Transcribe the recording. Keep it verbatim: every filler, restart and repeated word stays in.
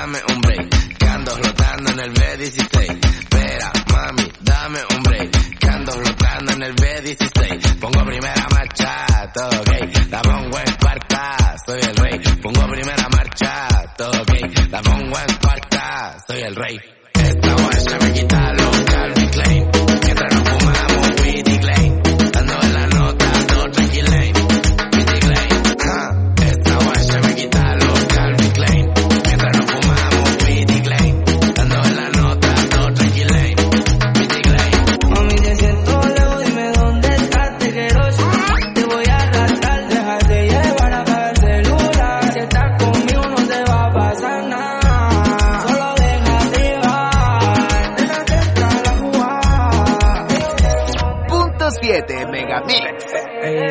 dame un break, que ando flotando en el B dieciséis. Espera, mami, dame un break, que ando flotando en el B dieciséis. Pongo primera marcha, todo ok, la pongo en cuarta, soy el rey. Pongo primera marcha, todo ok, la pongo en cuarta, soy el rey. Esta guacha me quita los Calvin Klein, mientras nos fumamos Pity Klein, dando en la nota, todo tranquilane, Pity Klein. Ah, esta guacha me quita los Calvin Klein, mientras nos fumamos Pity Klein, dando en la nota, todo tranquilane, Pity Klein. Mami, te siento lejos, dime dónde estás, te quiero yo, te voy a arrastrar, déjate llevar, apaga el celular, si estás conmigo no te va a pasar nada, solo déjate llevar, déjate entrar a jugar. Punto siete Megamix. Ey,